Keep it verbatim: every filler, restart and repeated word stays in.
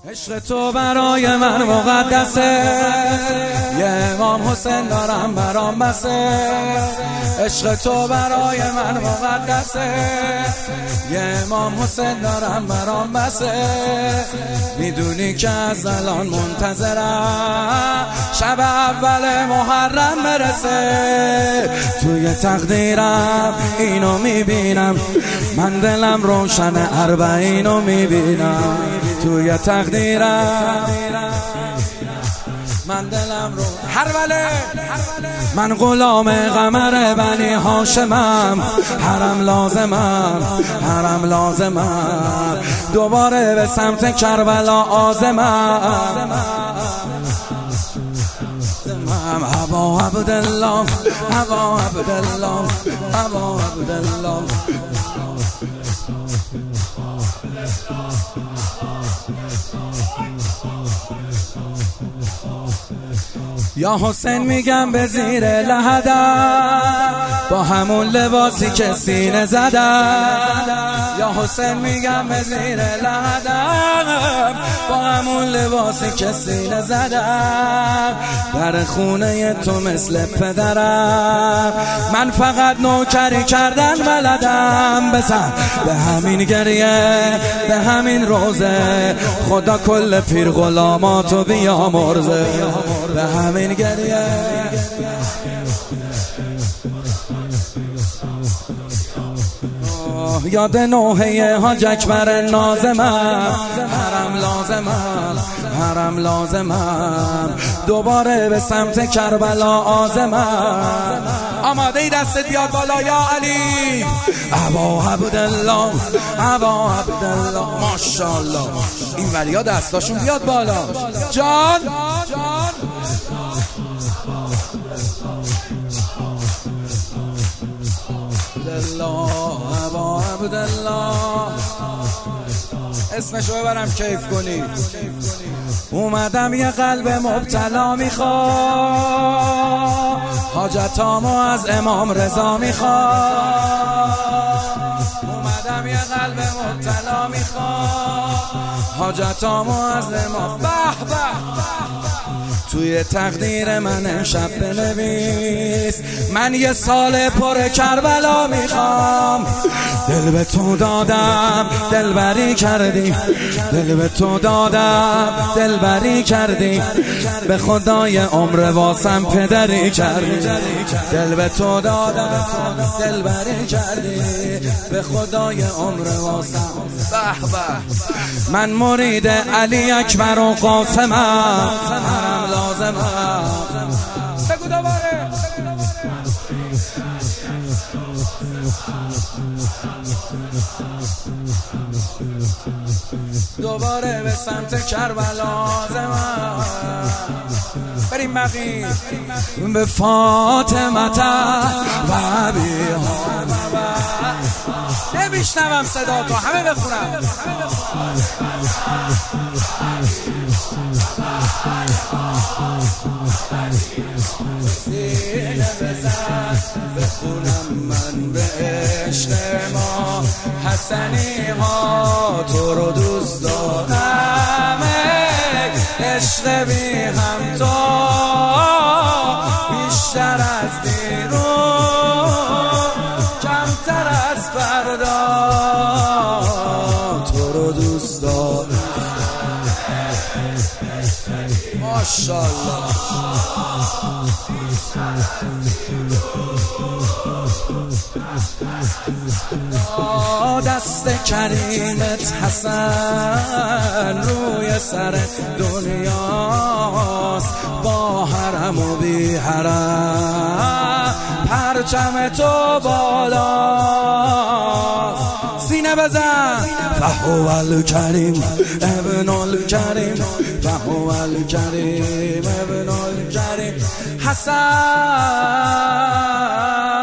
عشق تو برای من مقدسه، یه امام حسین دارم برام بسه. عشق تو برای من مقدسه، یه امام حسین دارم برام بسه. میدونی که از الان منتظرم شب اول محرم برسه. توی تقدیرم اینو میبینم، من دلم روشن اربعینو میبینم. توی تقدیرم من دلم رو هر وله من غلام قمر بنی هاشمم. حرم لازمم، حرم لازمم، دوباره به سمت کربلا آزمم. ابا عبدالله، ابا عبدالله، ابا عبدالله. یا حسین میگم به زیر لحدم، با همون لباسی که سینه زدم. یا حسین میگم به زیر لحدم، با همون لباسی که سینه زدم. در خونه تو مثل پدرم، من فقط نوکری کردن بلدم. بزن به همین گریه، به همین روزه، خدا کل پیر غلاماتو بیامرزه. به همین گریه یاد نوحه حاج اکبر نازمم. حرم لازمم، حرم لازمم، دوباره به سمت کربلا آزمم. آماده ای دست بیاد بالا یا علی. ابا عبدالله، ابا عبدالله. ماشاءالله این ولیا دستاشون بیاد بالا. جان عبدالله، ابا عبدالله، اسمشو ببرم کیف کنی. اومدم یه قلب مبتلا میخوام، حاجتامو از امام رضا میخوام. اومدم یه قلب مبتلا میخوام، حاجتامو از امام. به به توی تقدیر من امشب بنویس، من یه سال پر کربلا میخوام. دل به تو دادم دلبری کردی، دل به تو دادم دلبری کردی، به خدای عمر واسم پدری کردی. دل به تو دادم دلبری کردی، به خدای عمر واسم. به به من مرید علی اکبر و قاسمم. حرم لازمم. بگو دوباره. دوباره به سمت کربلا زمان. بریم بقی به فاطمه و بیها. نمیشنوم صدا تو، همه بخونم. سینه بزن بخونم من به عشق ما. حسنی ها تو رو دوست دارم، عشق بی هم تو بیشتر از دیرون، کمتر از فردا. تو رو دوست دارم. ماشاءالله دست کریمت حسن روی سر دنیاست، با حرم و بی حرم پرچم تو بالا. سینه بزن. فهو الکریم ابن الکریم، فهو الکریم ابن الکریم. حسن